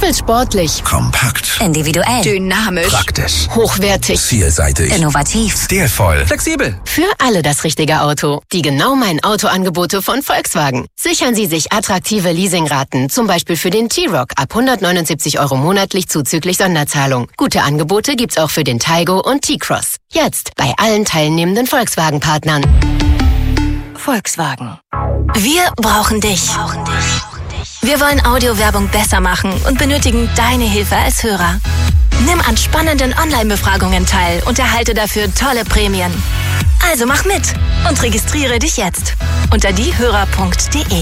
will's sportlich, kompakt, individuell, dynamisch, praktisch, hochwertig, vielseitig, innovativ, stilvoll, flexibel. für alle das richtige Auto. Die Genau Mein Auto-Angebote von Volkswagen. Sichern Sie sich attraktive Leasingraten, zum Beispiel für den T-Roc ab 179 € monatlich zuzüglich Sonderzahlung. Gute Angebote gibt's auch für den Taygo und T-Cross. Jetzt bei allen teilnehmenden Volkswagen-Partnern. Volkswagen. Wir brauchen dich. Wir wollen Audiowerbung besser machen und benötigen deine Hilfe als Hörer. Nimm an spannenden Online-Befragungen teil und erhalte dafür tolle Prämien. Also mach mit und registriere dich jetzt unter diehörer.de.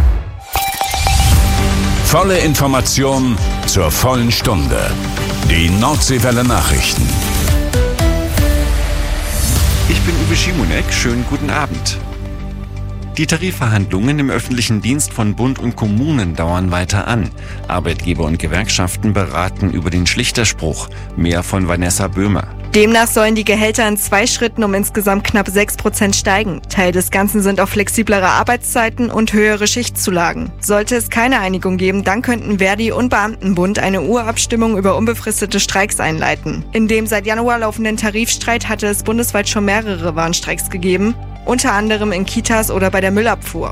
Volle Information zur vollen Stunde. Die Nordseewelle Nachrichten. Ich bin Uwe Schimonek, schönen guten Abend. Die Tarifverhandlungen im öffentlichen Dienst von Bund und Kommunen dauern weiter an. Arbeitgeber und Gewerkschaften beraten über den Schlichterspruch. Mehr von Vanessa Böhmer. Demnach sollen die Gehälter in 2 Schritten um insgesamt knapp 6% steigen. Teil des Ganzen sind auch flexiblere Arbeitszeiten und höhere Schichtzulagen. Sollte es keine Einigung geben, dann könnten Verdi und Beamtenbund eine Urabstimmung über unbefristete Streiks einleiten. In dem seit Januar laufenden Tarifstreit hatte es bundesweit schon mehrere Warnstreiks gegeben, unter anderem in Kitas oder bei der Müllabfuhr.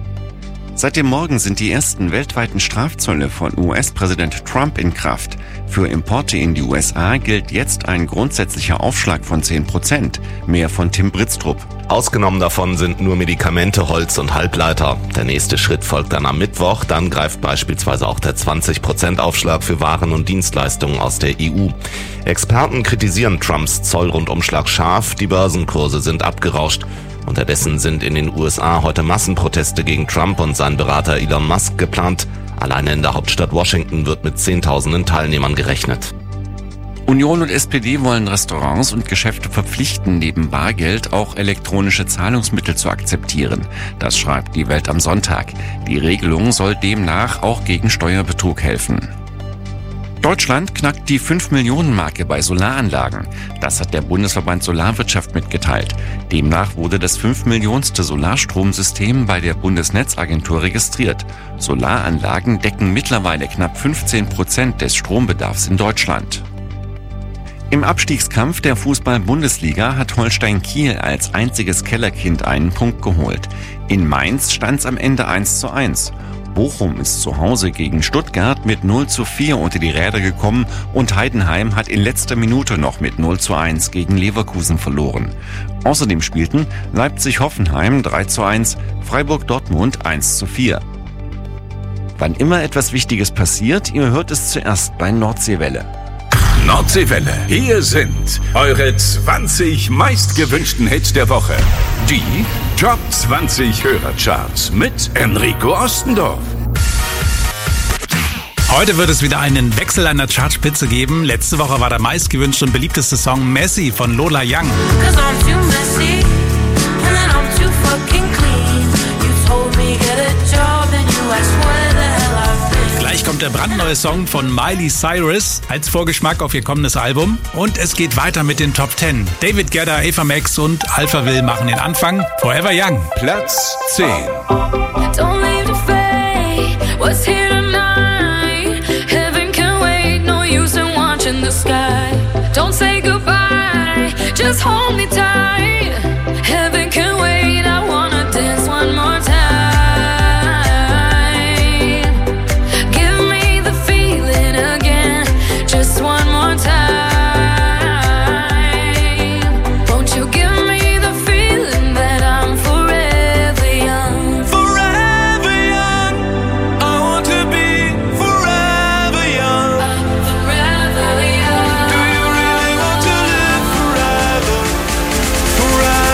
Seit dem Morgen sind die ersten weltweiten Strafzölle von US-Präsident Trump in Kraft. Für Importe in die USA gilt jetzt ein grundsätzlicher Aufschlag von 10%. Mehr von Tim Britztrup. Ausgenommen davon sind nur Medikamente, Holz und Halbleiter. Der nächste Schritt folgt dann am Mittwoch. Dann greift beispielsweise auch der 20% Aufschlag für Waren und Dienstleistungen aus der EU. Experten kritisieren Trumps Zollrundumschlag scharf. Die Börsenkurse sind abgerauscht. Unterdessen sind in den USA heute Massenproteste gegen Trump und seinen Berater Elon Musk geplant. Alleine in der Hauptstadt Washington wird mit Zehntausenden Teilnehmern gerechnet. Union und SPD wollen Restaurants und Geschäfte verpflichten, neben Bargeld auch elektronische Zahlungsmittel zu akzeptieren. Das schreibt die Welt am Sonntag. Die Regelung soll demnach auch gegen Steuerbetrug helfen. Deutschland knackt die 5-Millionen-Marke bei Solaranlagen. Das hat der Bundesverband Solarwirtschaft mitgeteilt. Demnach wurde das 5-millionste Solarstromsystem bei der Bundesnetzagentur registriert. Solaranlagen decken mittlerweile knapp 15% des Strombedarfs in Deutschland. Im Abstiegskampf der Fußball-Bundesliga hat Holstein Kiel als einziges Kellerkind einen Punkt geholt. In Mainz stand's am Ende 1:1. Bochum ist zu Hause gegen Stuttgart mit 0:4 unter die Räder gekommen und Heidenheim hat in letzter Minute noch mit 0:1 gegen Leverkusen verloren. Außerdem spielten Leipzig-Hoffenheim 3:1, Freiburg-Dortmund 1:4. Wann immer etwas Wichtiges passiert, ihr hört es zuerst bei Nordseewelle. Nordseewelle. Hier sind eure 20 meistgewünschten Hits der Woche. Die Top 20 Hörercharts mit Enrico Ostendorf. Heute wird es wieder einen Wechsel an der Chartspitze geben. Letzte Woche war der meistgewünschte und beliebteste Song Messy von Lola Young. Gleich kommt der brandneue Song von Miley Cyrus als Vorgeschmack auf ihr kommendes Album. Und es geht weiter mit den Top 10. David Guetta, Ava Max und Alphaville machen den Anfang. Forever Young. Platz 10. Don't leave to fade. What's here tonight? Heaven can wait. No use in watching the sky. Don't say goodbye. Just hold me tight. Heaven can wait. I wanna dance one more time. Forever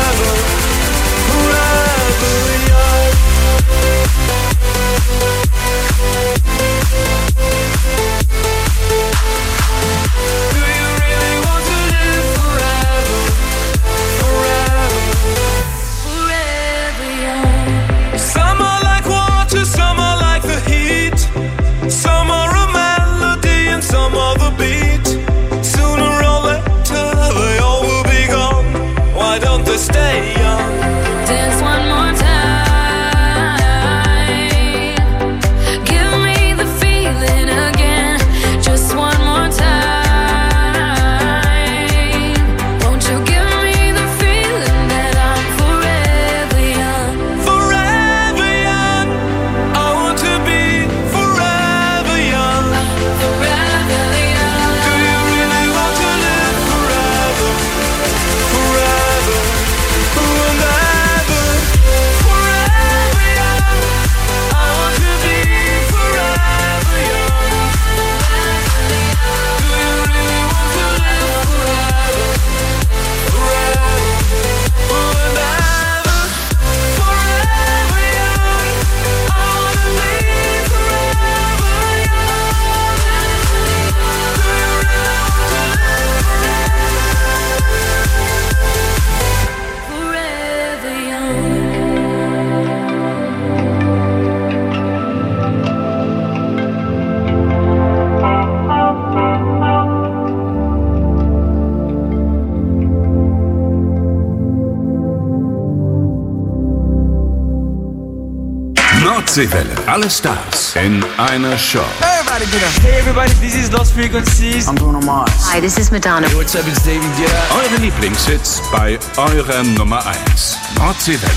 Nordseewelle. Alle Stars in einer Show. Everybody get up. Hey everybody, this is Lost Frequencies. I'm Bruno Mars. Hi, this is Madonna. Hey, what's up, it's David Guetta. Eure Lieblingshits bei eurer Nummer 1. Nordseewelle.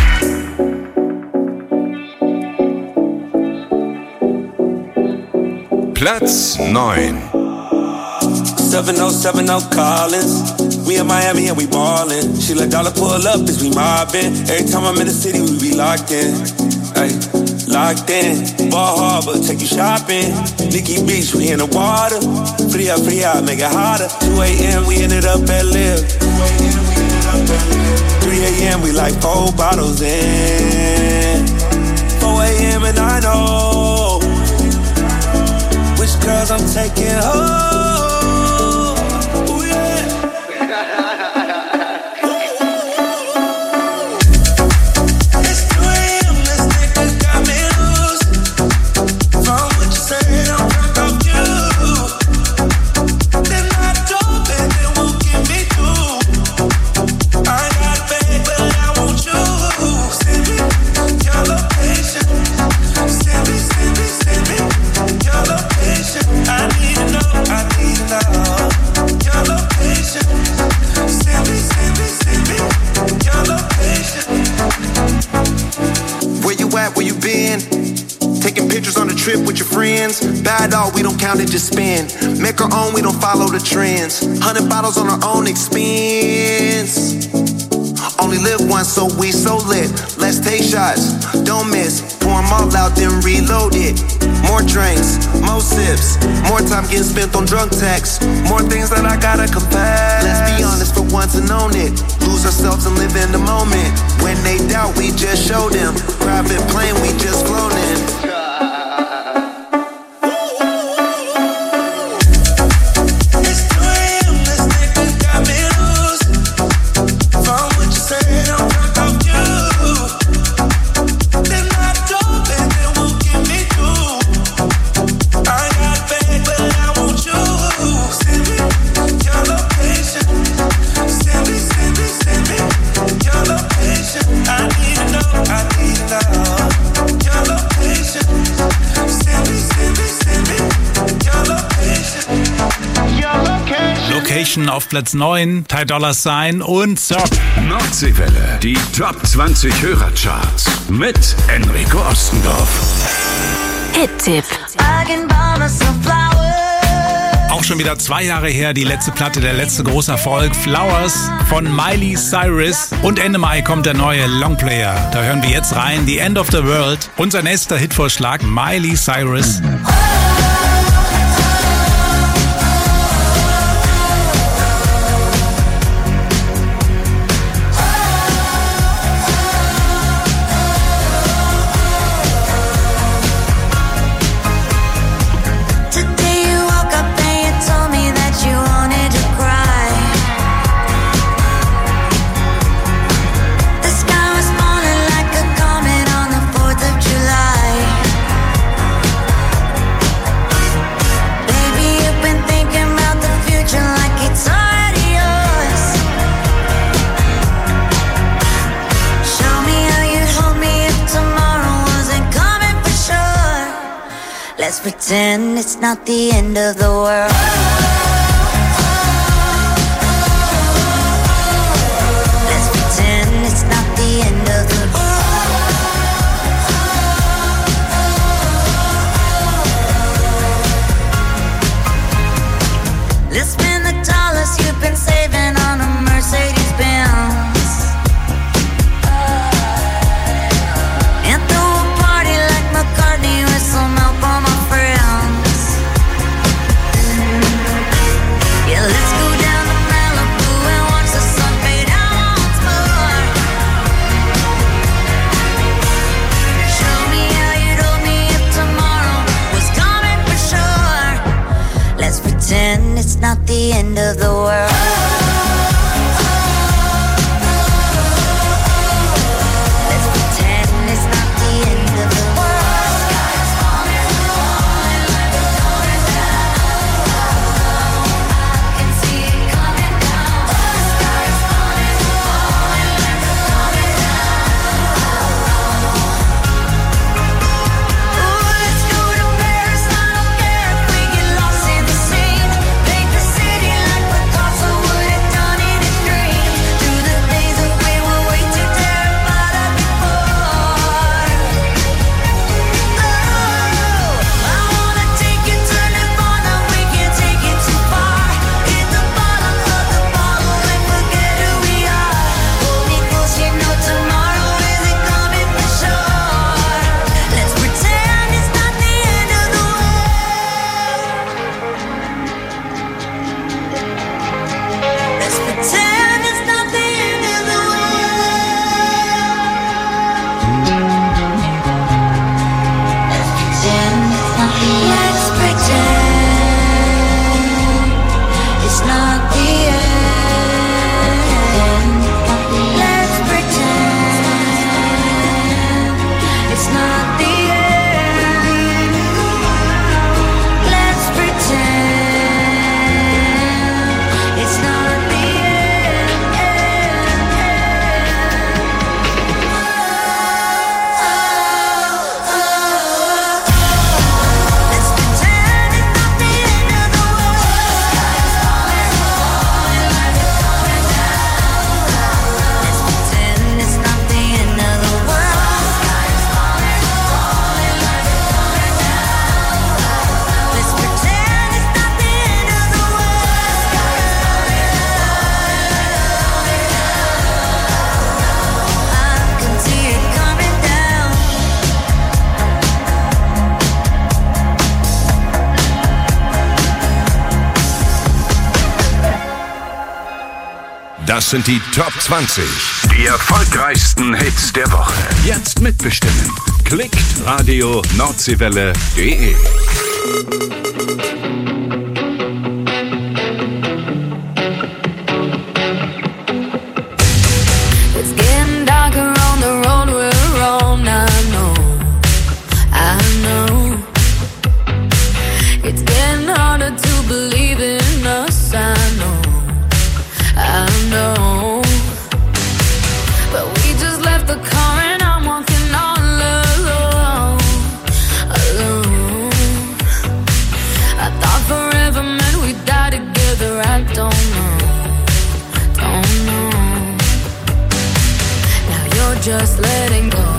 Platz 9. 7070 Collins. We in Miami and we ballin'. She let dollar pull up as we mobbin'. Every time I'm in the city, we be locked in. Ay, locked in. Ball Harbor, take you shopping. Nikki Beach, we in the water. Free up, make it hotter. 2 a.m. we ended up at Live. 3 a.m. we like 4 bottles in. 4 a.m. and I know which girls I'm taking home. With your friends, bad dog, we don't count it, just spend. Make our own, we don't follow the trends. 100 bottles on our own expense. Only live once, so we so lit. Let's take shots, don't miss. Pour them all out, then reload it. More drinks, more sips. More time getting spent on drunk texts. More things that I gotta confess. Let's be honest for once and own it. Lose ourselves and live in the moment. When they doubt, we just show them. Private plane, we just flown in. Auf Platz 9, Ty Dolla $ign und Cirque. Nordseewelle, die Top 20 Hörercharts mit Enrico Ostendorf. Hit-Tipp. Auch schon wieder 2 Jahre her, die letzte Platte, der letzte große Erfolg, Flowers von Miley Cyrus. Und Ende Mai kommt der neue Longplayer. Da hören wir jetzt rein, The End of the World. Unser nächster Hitvorschlag, Miley Cyrus. Let's pretend it's not the end of the world. Let's pretend it's not the end of the world. Let's spend the dollars you've been saving on a Mercedes Benz. And throw a party like McCartney with some help on my friends. Das sind die Top 20. Die erfolgreichsten Hits der Woche. Jetzt mitbestimmen. Klickt radio-nordseewelle.de. It's getting darker on the road we're on. I know. It's getting harder to believe in us. I know. But we just left the car and I'm walking all alone. I thought forever meant we'd die together. I don't know. Now you're just letting go.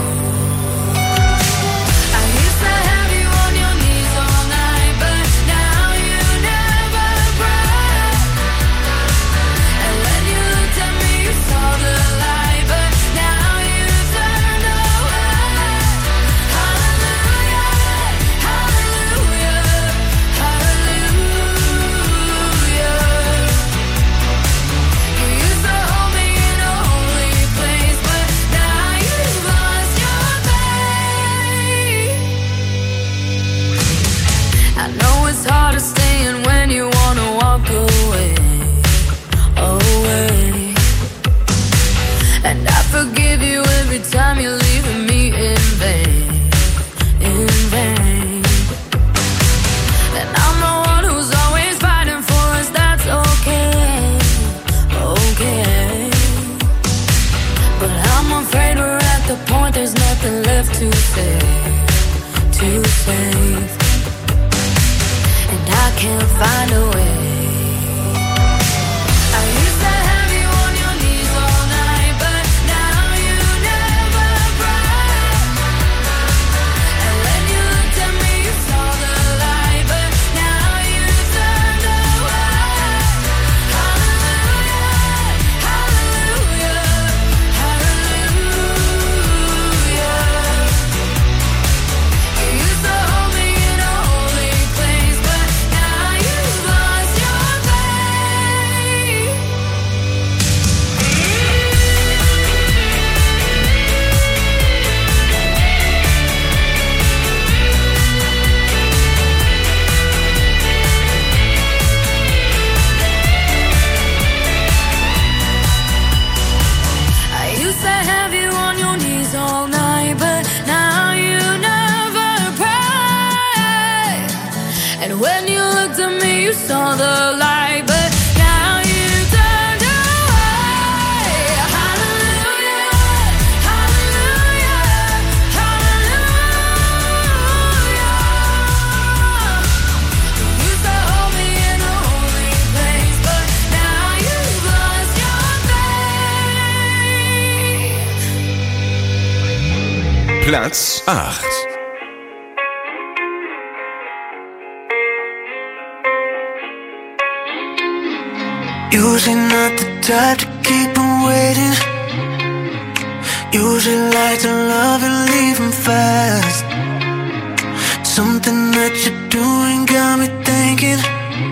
Time you're leaving me in vain. And I'm the one who's always fighting for us. That's okay. But I'm afraid we're at the point there's nothing left to save. And I can't find a way. Saw the light, but now you turned away. Hallelujah, hallelujah, hallelujah. You used to hold me in a holy place, but now you've lost your faith. Platz 8. Usually not the type to keep them waiting. Usually like to love and leave them fast. Something that you're doing got me thinking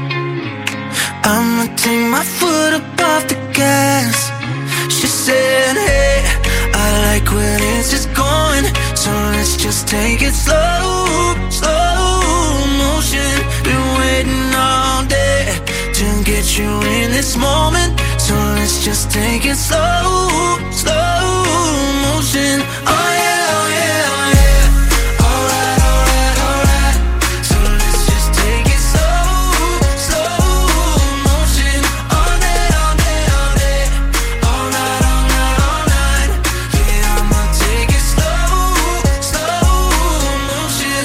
I'ma take my foot up off the gas. She said, hey, I like when it's just going, so let's just take it slow, slow motion. Been waiting all day to get you in this moment, so let's just take it slow, slow motion. Oh yeah, oh yeah, oh yeah. Alright, alright, alright. So let's just take it slow, slow motion. All day, all day, all day. All night, all night, all night. Yeah, I'ma take it slow, slow motion.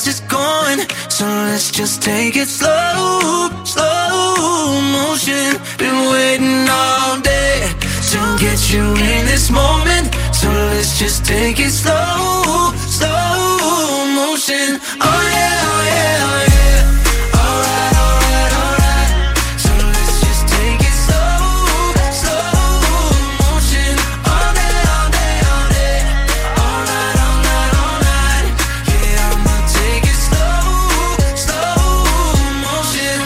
So let's just take it slow, slow motion. Been waiting all day to get you in this moment. So let's just take it slow, slow motion. Oh yeah, oh yeah, oh yeah. Alright, alright, alright. So let's just take it slow, slow motion. All day, all day, all day. Alright, alright, alright. Yeah, I'ma take it slow, slow motion.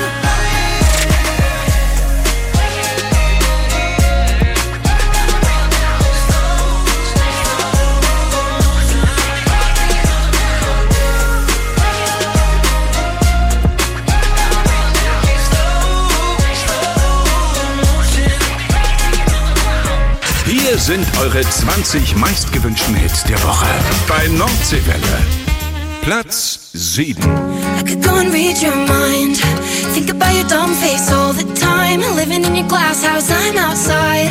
Hier sind eure 20 meistgewünschten Hits der Woche bei Nordseewelle. Platz 7. I could go and read your mind. Think about your dumb face all the time. Living in your glass house, I'm outside.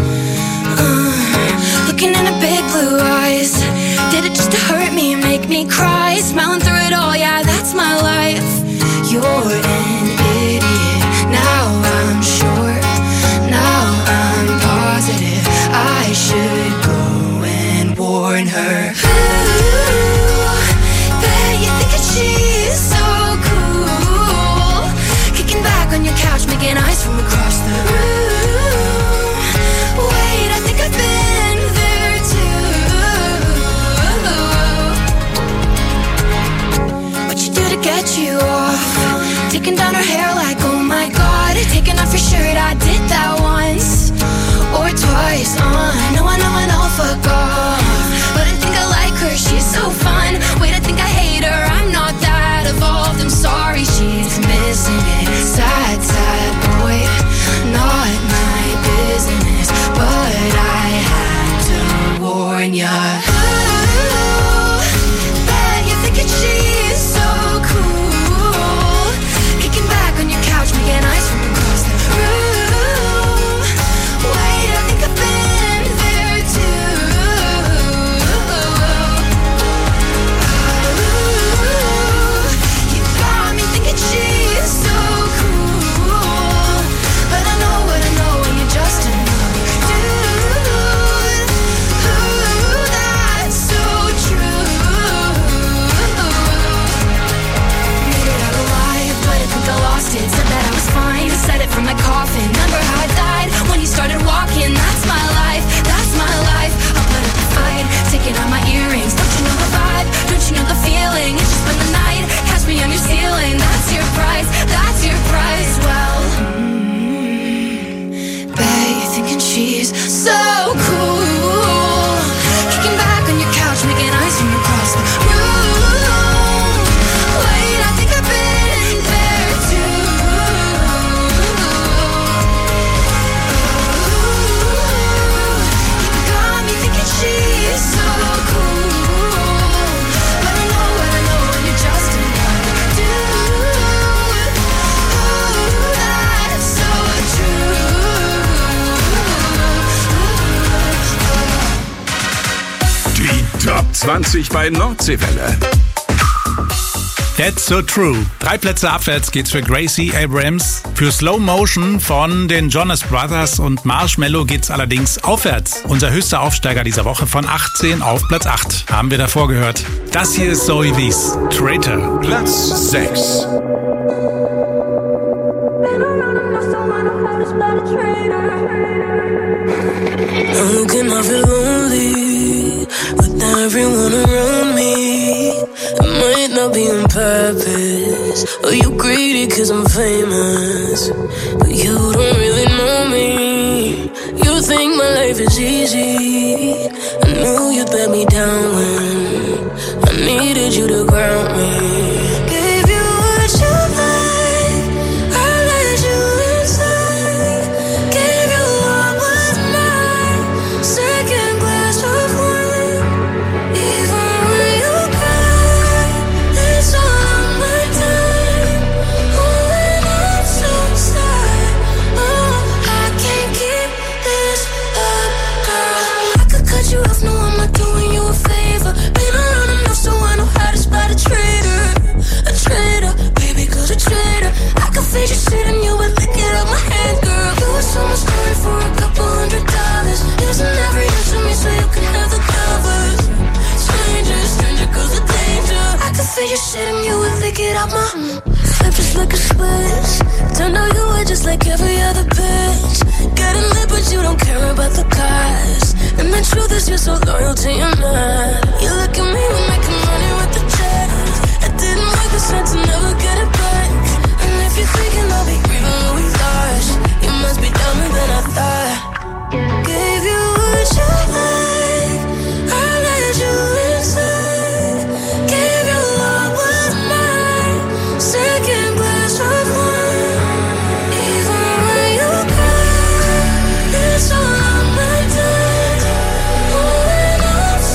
Looking in her big blue eyes. Did it just to hurt me, make me cry? Smiling through it all, yeah, that's my life. You're an idiot. Now I'm sure. Now I'm positive. I should go and warn her. Ooh, bet you think that she's so cool. Kicking back on your couch, making eyes from across the room. Wait, I think I've been there too. What you do to get you off? Taking down her hair like, oh my god. Taking off your shirt, I did that once or twice. I know, fuck off. But I think I like her, she's so fun. Wait, I think I hate her, I'm not that evolved. I'm sorry, she's missing it. Sad, sad boy, not my business. But I had to warn ya. Ooh, bet you think that she's so cool. Kicking back on your couch, making eyes from across the room. Wait, I think I've been there too. Ooh, you got me thinking she's so cool. But I know what I know, and you're just another dude. Ooh, that's so true. Made it out alive, but I think I lost it. Said that I was fine, said it from my coffin. Remember how I died when you started walking? That's my life, that's my life. I'll put up a fight, taking out my earrings. Don't you know the vibe? Don't you know the feeling? It's just been the night, catch me on your ceiling. That's your price, that's your price. Well, bet you're thinking she's so cool. Kicking back on your couch, making eyes from across the room. Wait, I think I've been there too. You got me thinking she's so cool. But I know what I know, and you're just another dude. Ooh, that's so true. Die Top 20 bei Nordseewelle. That's so true. 3 Plätze abwärts geht's für Gracie Abrams. Für Slow Motion von den Jonas Brothers und Marshmello geht's allerdings aufwärts. Unser höchster Aufsteiger dieser Woche von 18 auf Platz 8. Haben wir davor gehört. Das hier ist Zoe Wies, Traitor. Platz 6. I'm looking, I feel lonely with everyone around me. It might not be on purpose, or you greedy cause I'm famous, but you don't really know me. You think my life is easy. I knew you'd let me down when I needed you to ground me. Gave you what you like, I let you inside. Gave you what was mine, second glass of wine. Even when you cry, it's all on my time. Oh, when I'm so sad, oh, I can't keep this up, girl. I could cut you off, no, I'm not doing you a favor. Been around enough so I know how to spot a traitor. Flip just like a switch. Don't know you were just like every other bitch. Got a lip but you don't care about the cars. And the truth is you're so loyal to your man. You look at me, we're making money with the check. It didn't make sense to never get it back. And if you're thinking I'll be grieving when we lost, you must be dumber than I thought. Gave you what you like, I let you inside. Gave you all but mine, second glass of wine. Even when you cry, it's all on my time. Holding on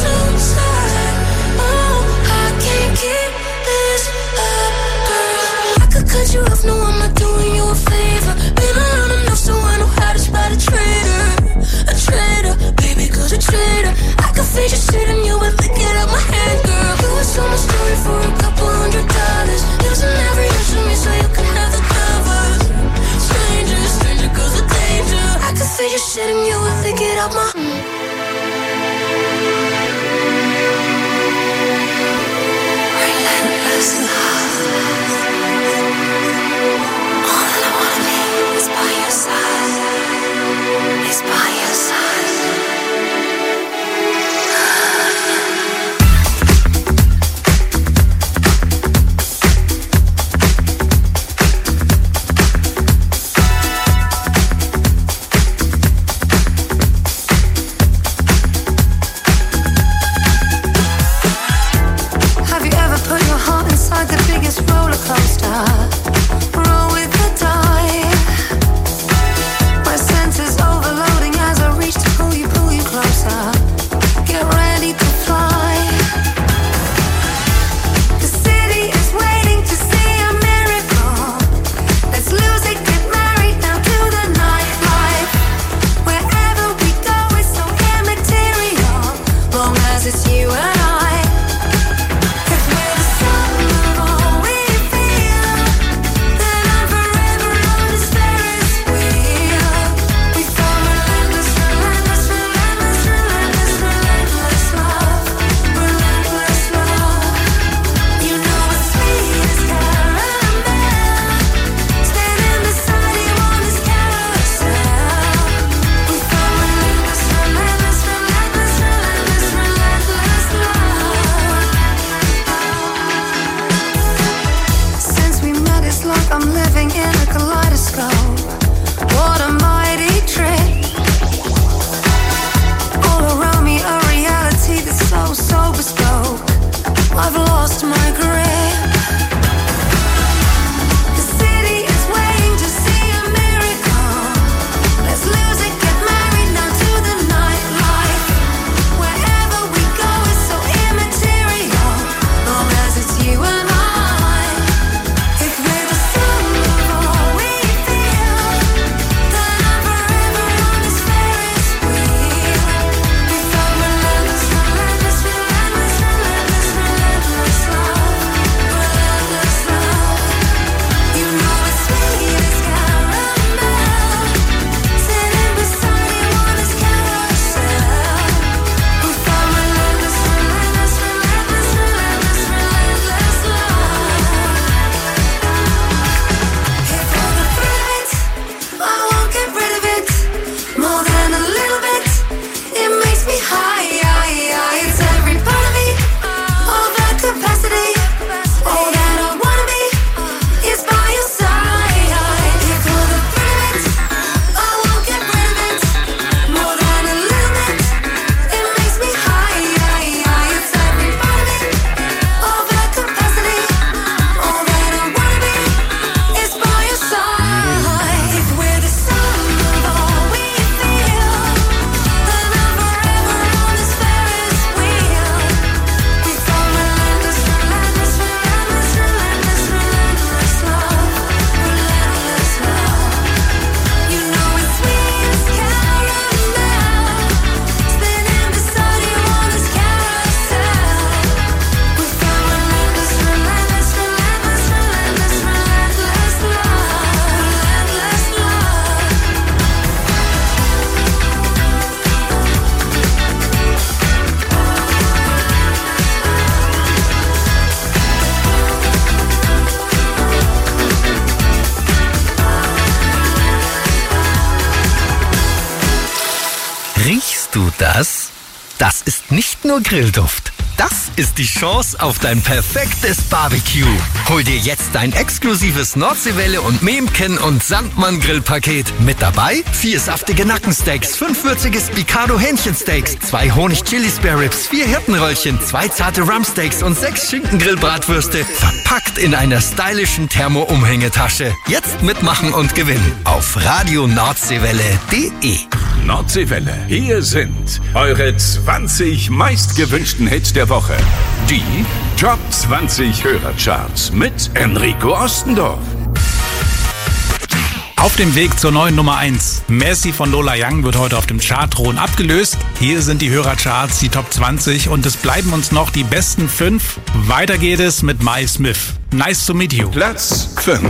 Hörst du das? Das ist nicht nur Grillduft. Das ist die Chance auf dein perfektes Barbecue. Hol dir jetzt dein exklusives Nordseewelle und Memken und Sandmann Grillpaket. Mit dabei 4 saftige Nackensteaks, 5 würzige Spicado Hähnchensteaks, 2 Honig-Chili-Spare-Ribs, 4 Hirtenröllchen, 2 zarte Rumpsteaks und 6 Schinken-Grillbratwürste. Verpackt in einer stylischen Thermo-Umhängetasche. Jetzt mitmachen und gewinnen auf radionordseewelle.de. Nordseewelle, hier sind eure 20 meistgewünschten Hits der Woche. Die Top 20 Hörercharts mit Enrico Ostendorf. Auf dem Weg zur neuen Nummer 1. Messi von Lola Young wird heute auf dem Chartthron abgelöst. Hier sind die Hörercharts, die Top 20 und es bleiben uns noch die besten 5. Weiter geht es mit Mai Smith. Nice to meet you. Platz 5.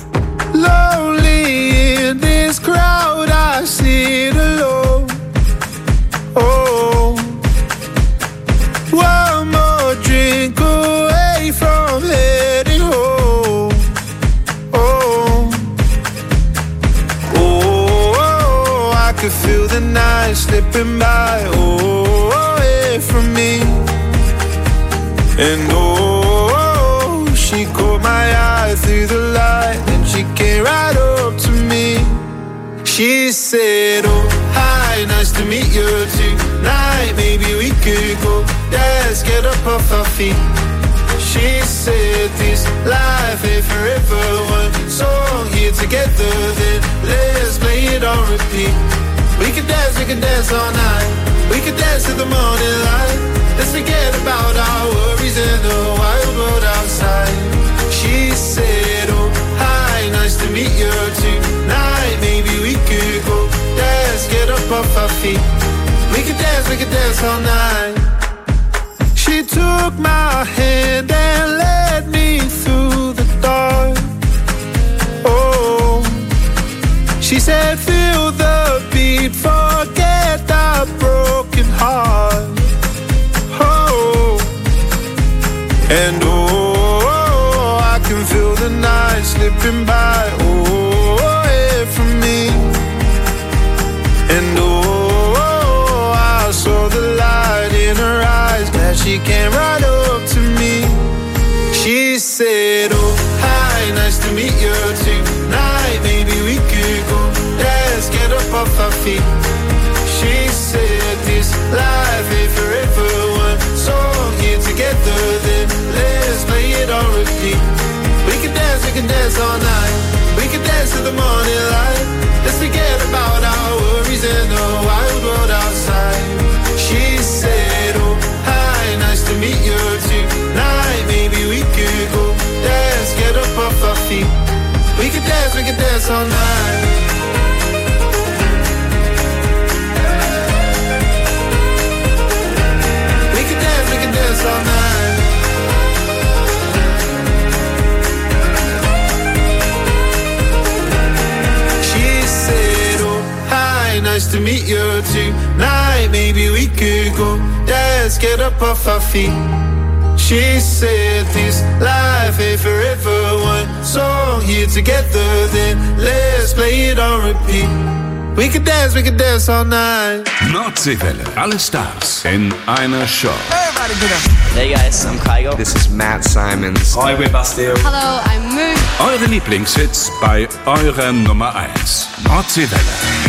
Lonely in this crowd, I sit alone. Oh, one more drink away from heading home. Oh, oh, I could feel the night slipping by. Oh, away from me. And oh, she caught my eye through the light, and she came right up to me. She said, oh, hi, nice to meet you tonight. Maybe we could go dance, get up off our feet. She said this life ain't forever. One song here together, then let's play it on repeat. We can dance all night. We can dance till the morning light. Let's forget about our worries in the wild world outside. She said, oh, hi, nice to meet you tonight. Maybe we could go dance, get up off our feet. We could dance all night. She took my hand and led me through the dark. Oh, she said, feel the beat, forget the broken heart. Oh, and oh, I can feel the night slipping by. Oh, away from me. And oh, I saw the light in her eyes, glad she came right up to me. She said, oh, hi, nice to meet you tonight. Maybe we could go dance, get up off our feet. She said this life ain't forever. One song here together, then let's play it on repeat. We can dance all night. We can dance till the morning light. Let's forget about our worries in the wild world outside. She said, oh, hi, nice to meet you tonight. Maybe we could go dance, get up off our feet. We can dance all night. Dance all night. She said, oh, hi, nice to meet you tonight. Maybe we could go dance, get up off our feet. She said this life ain't forever. One song here together, then let's play it on repeat. We can dance all night. Nordseewelle, alle Stars in einer Show. Everybody get up. Hey guys, I'm Kygo. This is Matt Simons. Hi, we're Bastille. Hello, I'm Moo. Eure Lieblingshits bei eurer Nummer 1. Nordseewelle.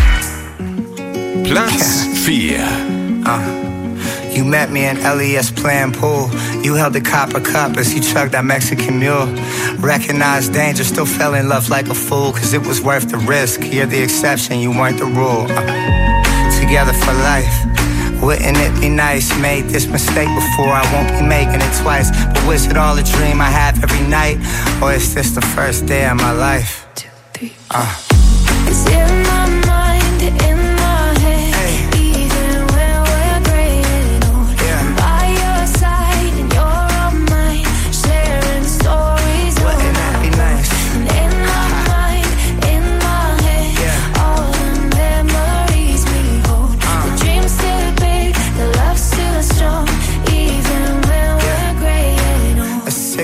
Platz 4. You met me in LES playing pool. You held the copper cup as he chugged that Mexican mule. Recognized danger, still fell in love like a fool. Cause it was worth the risk. You're the exception, you weren't the rule. Together for life. Wouldn't it be nice? Made this mistake before, I won't be making it twice. But was it all a dream I have every night? Or is this the first day of my life? 2, 3, 4. It's in my mind, in my head. Even when we're graying old, I'm by your side and you're on mine, sharing stories. Wouldn't that be nice? And in my mind, in my head, all the memories we hold. The dreams still big, the love still strong, even when we're graying old. A cigarette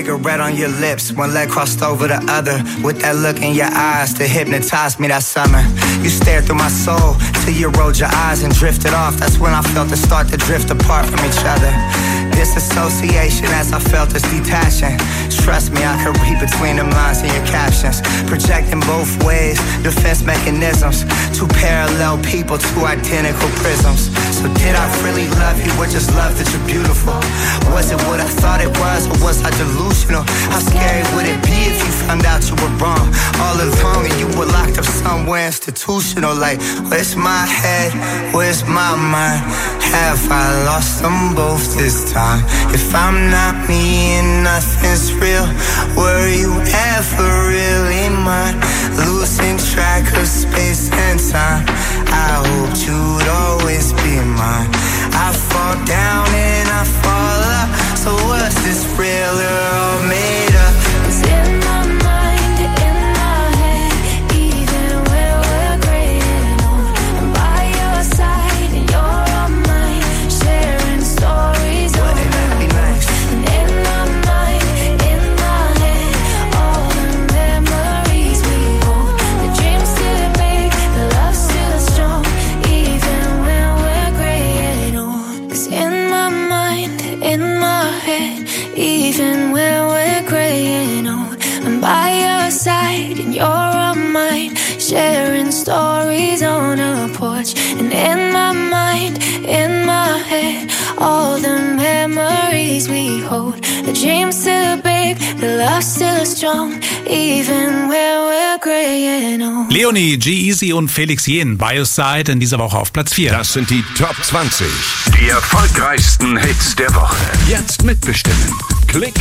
on your lips, one leg crossed over the other, with that look in your eyes that hypnotized me that summer. You stared through my soul till you rolled your eyes and drifted off. That's when I felt it start to drift apart from each other. Disassociation as I felt this detaching. Trust me, I could read between them lines in your captions. Projecting both ways, defense mechanisms. Two parallel people, two identical prisms. So did I really love you or just love that you're beautiful? Was it what I thought it was or was I delusional? How scary would it be if you found out you were wrong all along and you were locked up somewhere institutional? Like, where's my head? Where's my mind? Have I lost them both this time? If I'm not me and nothing's real, were you ever really mine? Losing track of space and time, I hoped you'd always be mine. I fall down and I fall up, so was this real or all made up? It's in my mind, in my head, even when we're graying old. I'm by your side and you're on mine, sharing stories. Wouldn't that be nice? And in my mind, in my head, all the memories we hold. The dreams still big, the love still strong, even when we're graying old. It's in my mind, in my head, even when we're graying old. I'm by your side and you're on mine, sharing stories on a porch. And in my mind, in my head, all the memories we hold. The dreams still big, the love still strong, even when we're graying old. Leonie, G-Eazy und Felix Jähn, Bioside in dieser Woche auf Platz 4. Das sind die Top 20. Die erfolgreichsten Hits der Woche. Jetzt mitbestimmen. Klickt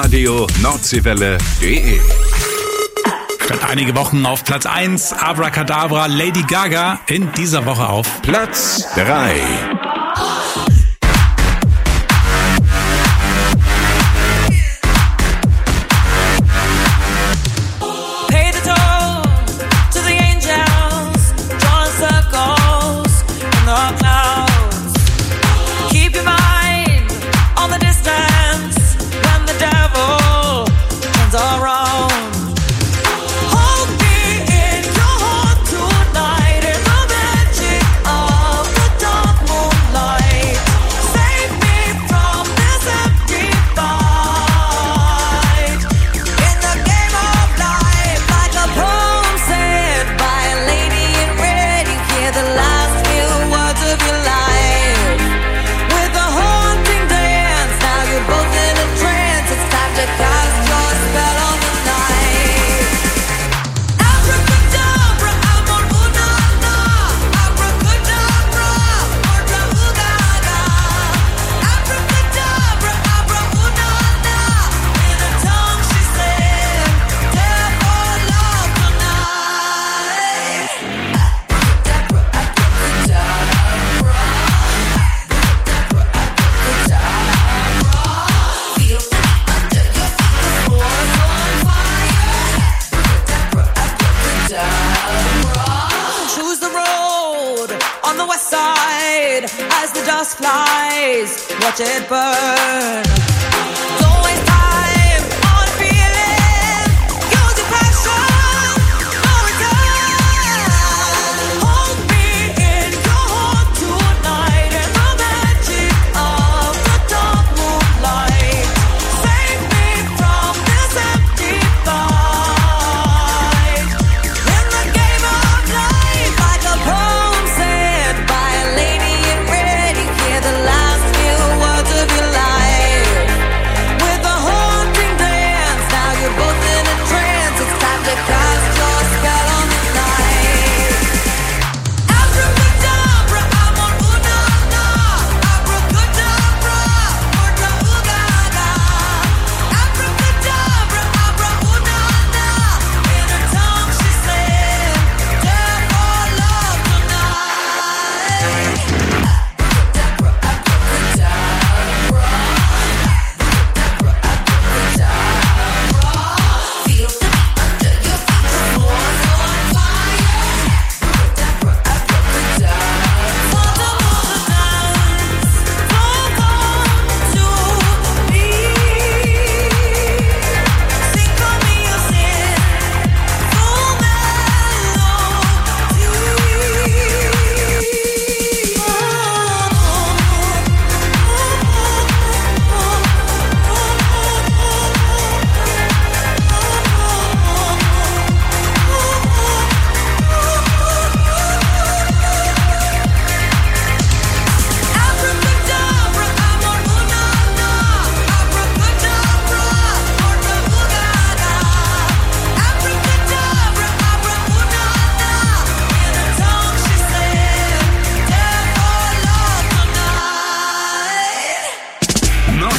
radio-nordseewelle.de. Statt einige Wochen auf Platz 1, Abracadabra, Lady Gaga in dieser Woche auf Platz 3. Pay the toll to the angels, drawing circles in the clouds. Keep your mind on the distance when the devil turns around. Hold me in your heart tonight in the magic of the dark moonlight. Save me from this empty fight. In the game of life, like a poem said by a lady in red, you hear the last few words of your life. With a haunting dance, now you're both in a trance. It's time to cast your spell on the night. Abracadabra, amor unana. Abracadabra, orta ugaga. Abracadabra, abra unana. In a tongue she said, therefore love tonight. Abracadabra, abracadabra. Feel under your feet, the floor's on fire. Abracadabra. Choose the road on the west side as the dust flies. Watch it burn. Don't waste time on feeling. Use your passion. No return. Hold me in your heart tonight in the magic of the dark moonlight. Save me from this empty fight. In the game of life, like a poem said by a lady in red, you hear the last few words of your life.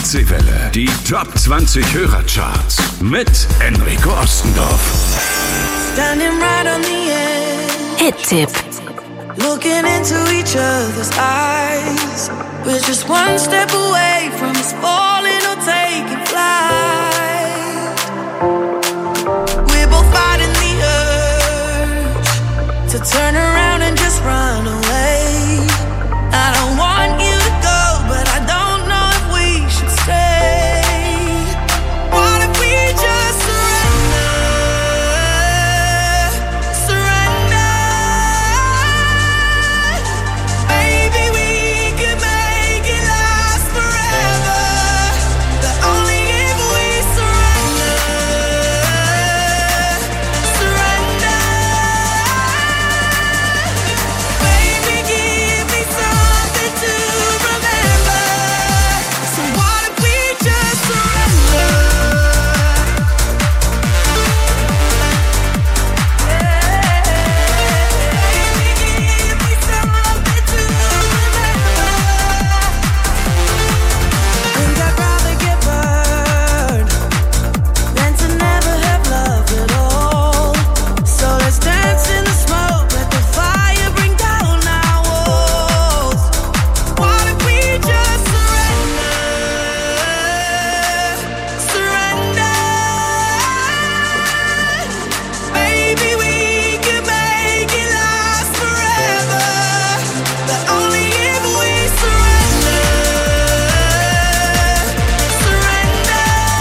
Nordseewelle. Die Top 20 Hörercharts mit Enrico Ostendorf. Standing right on the edge. Hit-Tipp. Looking into each other's eyes. We're just one step away from us falling or taking flight. We're both fighting the urge to turn around and just run away. I don't want you to go, but I don't know if we should stay. What if we just surrender? Surrender. Maybe we could make it last forever. But only if we surrender. Surrender. Baby, give me something to remember. So what if we just surrender? Baby, give me something to remember. Think I'd rather get burned than to never have loved at all. So let's dance in the smoke, let the fire bring down our walls. What if we just surrender? Surrender. Maybe we could make it last forever. But only if we surrender. Surrender.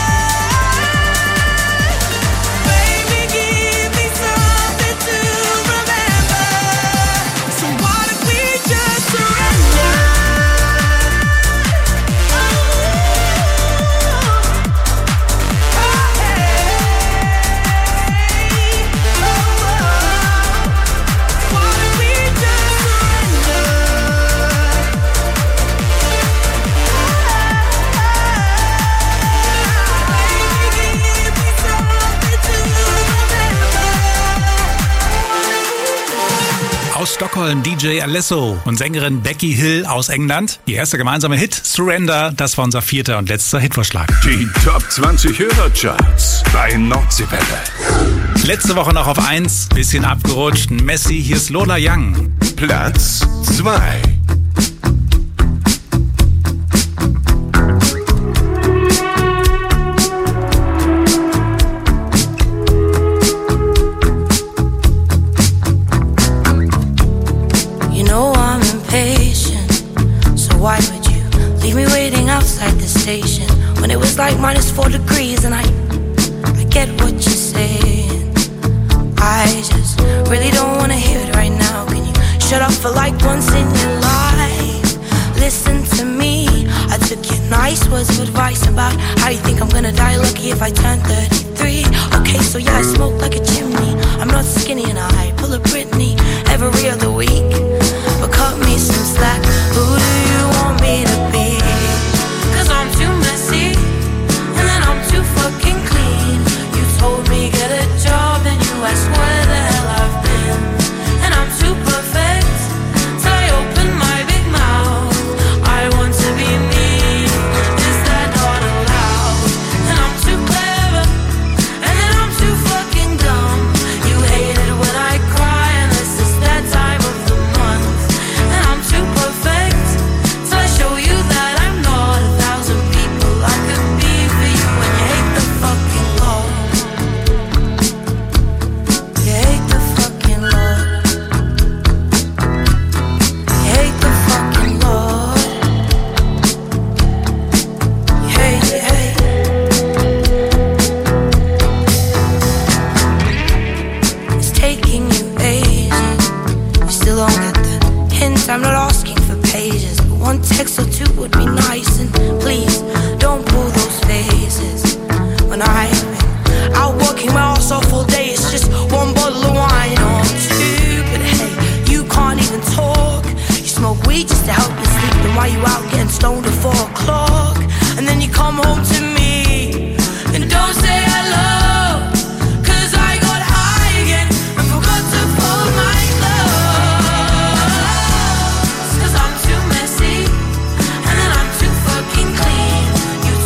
Baby, give me something to remember. So what if we just surrender? What if we just surrender? Aus Stockholm DJ Alesso und Sängerin Becky Hill aus England. Ihr erster gemeinsamer Hit, Surrender, das war unser vierter und letzter Hitvorschlag. Die Top 20 Hörercharts bei Nordseewelle. Letzte Woche noch auf 1, bisschen abgerutscht. Messi, hier ist Lola Young. Platz 2. You know I'm impatient, so why would you leave me waiting outside the station when it was like -4 degrees? And I get what you're saying. I just really don't wanna hear it right now. Can you shut up for like once in your life? Listen to me. I took your nice words of advice about how you think I'm gonna die lucky if I turn 33. Okay, so yeah, I smoke like a chimney. I'm not skinny and I pull a Britney every other week. But cut me some slack. Who do you want me to be? 'Cause I'm too messy and then I'm too fucking clean. You told me get a job and you asked where the hell I've been. And I'm too perfect till I open my big mouth. I want to be me. Is that not allowed? And I'm too clever and then I'm too fucking dumb. You hate it when I cry and this is that time of the month. And I'm too perfect till I show you that I'm not 1,000 people I could be for you. And you hate the fucking Lord. You hate the fucking Lord. You hate the fucking Lord. You hate, you hate. It's taking you ages. You still don't get the hint. I'm not asking for pages, but one text or two would be nice. And please don't pull those faces when I've been out working my ass off all day. It's just one bottle of wine or two. But hey, you can't even talk. You smoke weed just to help you sleep. Then why you out getting stoned at 4 o'clock? And then you come home to me and don't say hello. 'Cause I got high again and forgot to fold my clothes. 'Cause I'm too messy and then I'm too fucking clean. You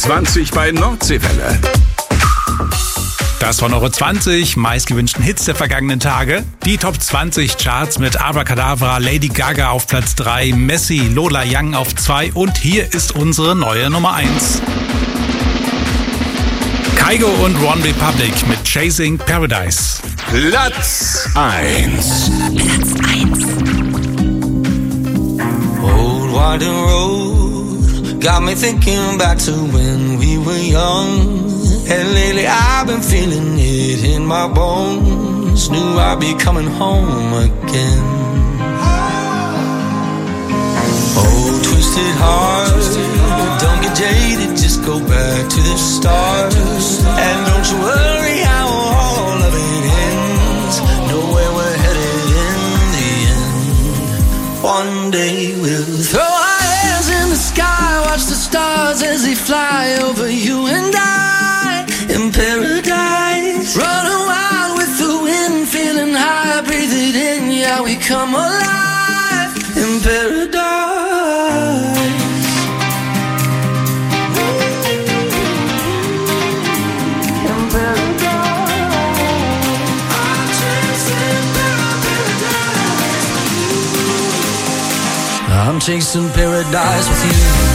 20 bei Nordseewelle. Das waren eure 20 meistgewünschten Hits der vergangenen Tage. Die Top 20 Charts mit Abracadabra, Lady Gaga auf Platz 3, Messi, Lola Young auf 2 und hier ist unsere neue Nummer 1. Kygo und One Republic mit Chasing Paradise. Platz 1. Old winding road got me thinking back to when we were young. And lately I've been feeling it in my bones. Knew I'd be coming home again. Oh, twisted heart, don't get jaded, just go back to the start. And don't you worry how all of it ends. Know where we're headed in the end. One day we'll throw our hands in the sky, watch the stars as they fly over you and I. In paradise, running wild with the wind, feeling high, breathe it in, yeah, we come alive in paradise. In paradise, I'm chasing paradise with you.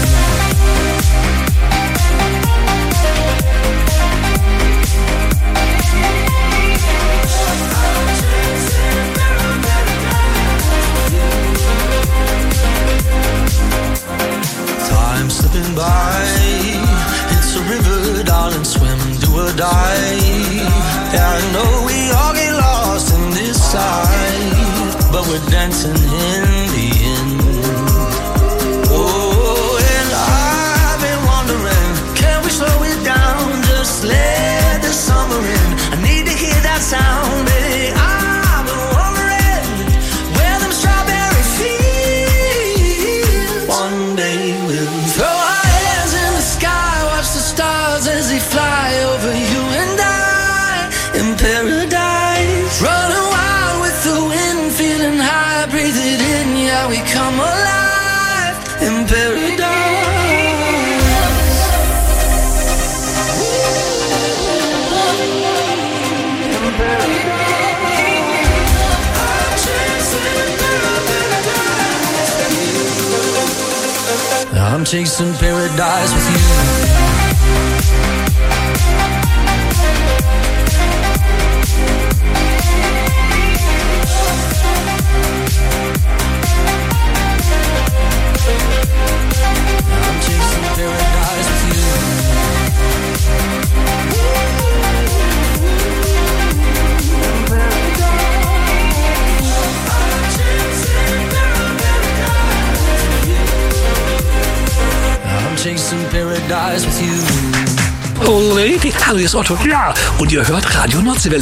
Slipping by, it's a river, darling, swim, do or die. Yeah, I know we all get lost in this life, but we're dancing in the end. Oh, and I've been wondering, can we slow it down, just let the summer in. I need to hear that sound, baby. I've been wondering where them strawberry fields. One day we'll throw our hands in the sky, watch the stars as they fly over you and I. In paradise, running wild with the wind, feeling high, breathe it in, yeah, we come alive in paradise. In paradise, I'm chasing paradise with you. I'm chasing paradise with you. I'm chasing paradise with you. Oh Lady, hallo, hier ist Otto. Ja, und ihr hört Radio Nordseewelle.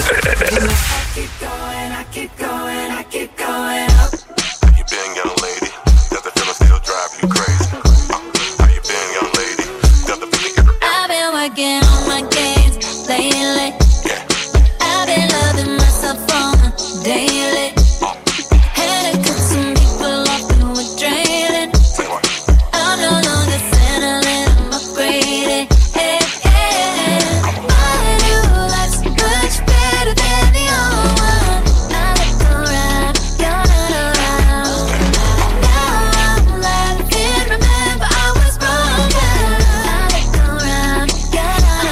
I've been working on my games lately. I've been loving myself on a daily. Had to cut some people off who were draining. I'm no longer settling, I'm upgrading. Hey, hey. My new life's much better than the old one. I look around, you're not around. Now I'm laughing, remember I was wrong. I look around, you're not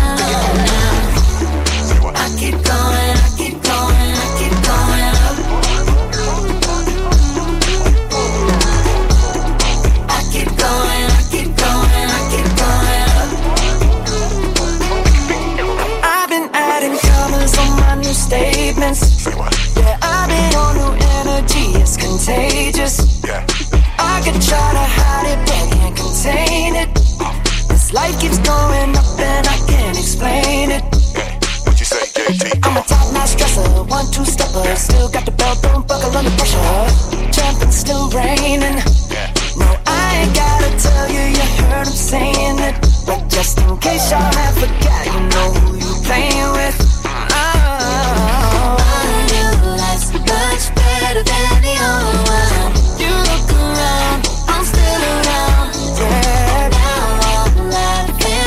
around. I keep going, I keep going, I keep going up. I keep going, I keep going, I keep going up. I've been adding colors on my new statements. Yeah, I've been on new energy, it's contagious. I could try to hide it, but can't contain it. This life keeps going up and I can't explain it. I'm a top-notch dresser, 1-2 stepper. Still got the belt, don't buckle under pressure. Jumping, still raining. No, I ain't gotta tell you, you heard him saying it. But just in case y'all have forgot, you know who you playing with. My new life's much better than the old one. You look around, I'm still around. Yeah. Now I'm laughing,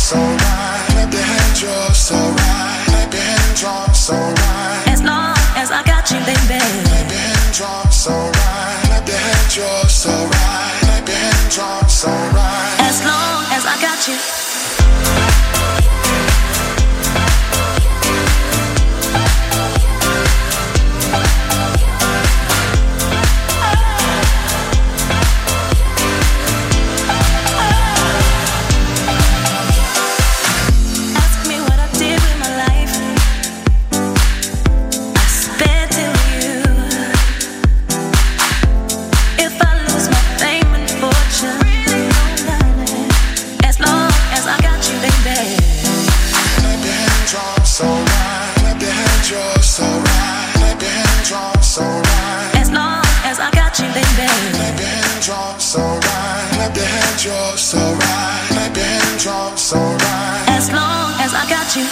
drops, alright. Clap your hands, drops, alright. Clap your hands, drops, alright. As long as I got you, baby. Clap your hands, drops, alright. Clap your hands, drops, alright. Clap your hands, drops, alright. As long as I got you. As long as I got you.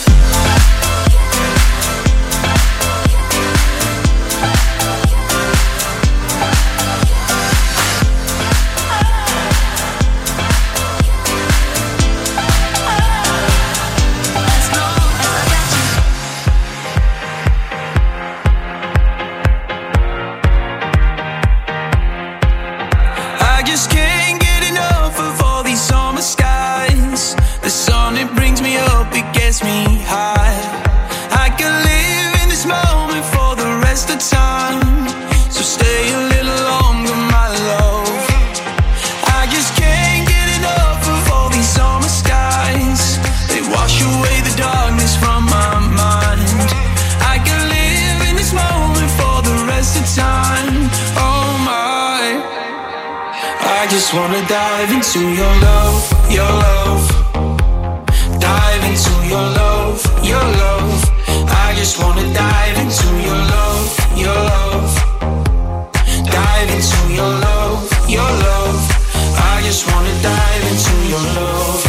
I just can't get enough of all these summer skies. The sun, it brings me up, it gets me high. I can live in this moment for the rest of time. So stay a little longer, my love. I just can't get enough of all these summer skies. They wash away the darkness from my mind. I can live in this moment for the rest of time. Oh my, I just wanna dive into your love, your love. Dive into your love, your love. I just wanna dive into your love, your love. Dive into your love, your love. I just wanna dive into your love.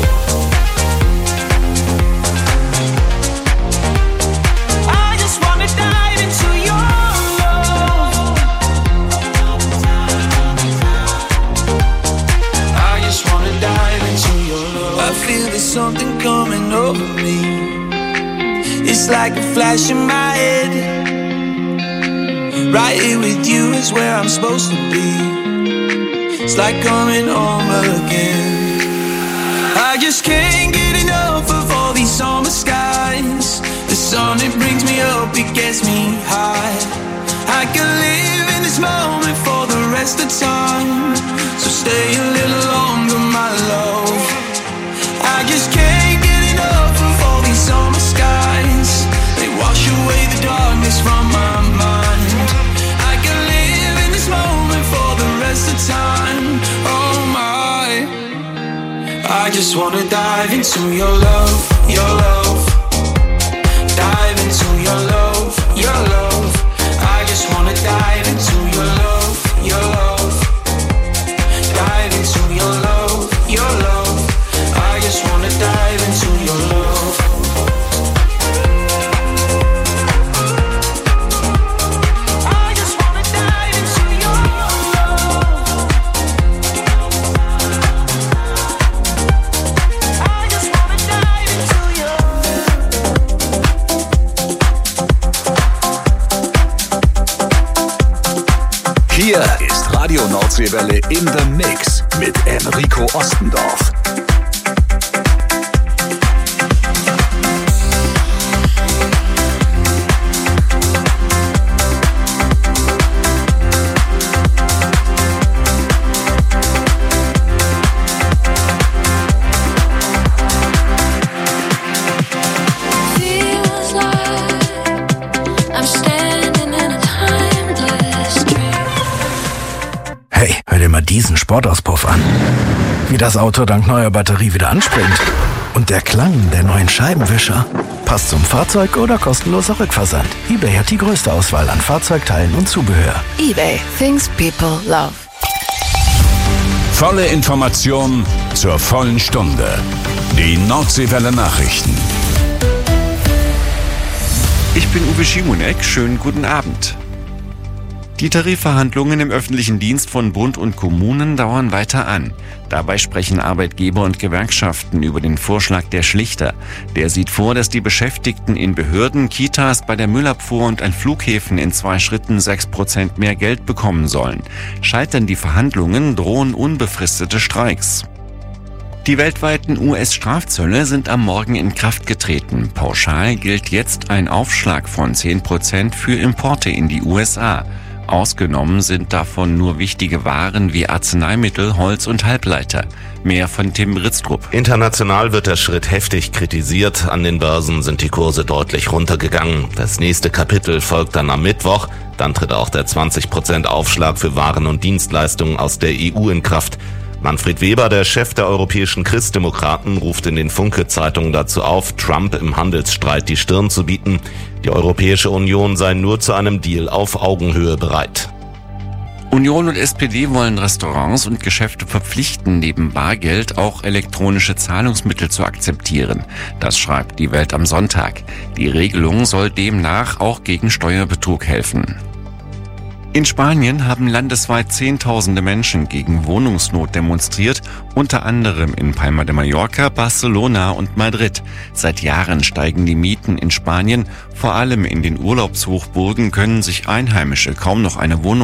I just wanna dive into your love. I just wanna dive into your love. I feel there's something coming over me. It's like a flash in my head. Right here with you is where I'm supposed to be. It's like coming home again. I just can't get enough of all these summer skies. The sun, it brings me up, it gets me high. I can live in this moment for the rest of time. So stay a little longer, my love. I just can't get enough of all these summer skies. They wash away the darkness from my mind. I can live in this moment for the rest of time. Oh my, I just wanna dive into your love, your love. Dive into your love, your love. I just wanna dive into your love, your love. Dive into your love, your love. I just wanna dive into your love. I just wanna dive into your love. I just wanna dive into your Hier ist Radio Nordseewelle in the Mix mit Enrico Ostendorf. Feels like I'm standing in a timeless dream. Hey, hör dir mal diesen Sportauspuff an. Wie das Auto dank neuer Batterie wieder anspringt. Und der Klang der neuen Scheibenwischer. Passt zum Fahrzeug oder kostenloser Rückversand. eBay hat die größte Auswahl an Fahrzeugteilen und Zubehör. eBay, things people love. Volle Information zur vollen Stunde. Die Nordseewelle Nachrichten. Ich bin Uwe Schimonek, schönen guten Abend. Die Tarifverhandlungen im öffentlichen Dienst von Bund und Kommunen dauern weiter an. Dabei sprechen Arbeitgeber und Gewerkschaften über den Vorschlag der Schlichter. Der sieht vor, dass die Beschäftigten in Behörden, Kitas, bei der Müllabfuhr und an Flughäfen in 2 Schritten 6% mehr Geld bekommen sollen. Scheitern die Verhandlungen, drohen unbefristete Streiks. Die weltweiten US-Strafzölle sind am Morgen in Kraft getreten. Pauschal gilt jetzt ein Aufschlag von 10% für Importe in die USA. Ausgenommen sind davon nur wichtige Waren wie Arzneimittel, Holz und Halbleiter. Mehr von Tim Britztrup. International wird der Schritt heftig kritisiert. An den Börsen sind die Kurse deutlich runtergegangen. Das nächste Kapitel folgt dann am Mittwoch. Dann tritt auch der 20% Aufschlag für Waren und Dienstleistungen aus der EU in Kraft. Manfred Weber, der Chef der europäischen Christdemokraten, ruft in den Funke-Zeitungen dazu auf, Trump im Handelsstreit die Stirn zu bieten. Die Europäische Union sei nur zu einem Deal auf Augenhöhe bereit. Union und SPD wollen Restaurants und Geschäfte verpflichten, neben Bargeld auch elektronische Zahlungsmittel zu akzeptieren. Das schreibt die Welt am Sonntag. Die Regelung soll demnach auch gegen Steuerbetrug helfen. In Spanien haben landesweit Zehntausende Menschen gegen Wohnungsnot demonstriert, unter anderem in Palma de Mallorca, Barcelona und Madrid. Seit Jahren steigen die Mieten in Spanien. Vor allem in den Urlaubshochburgen können sich Einheimische kaum noch eine Wohnung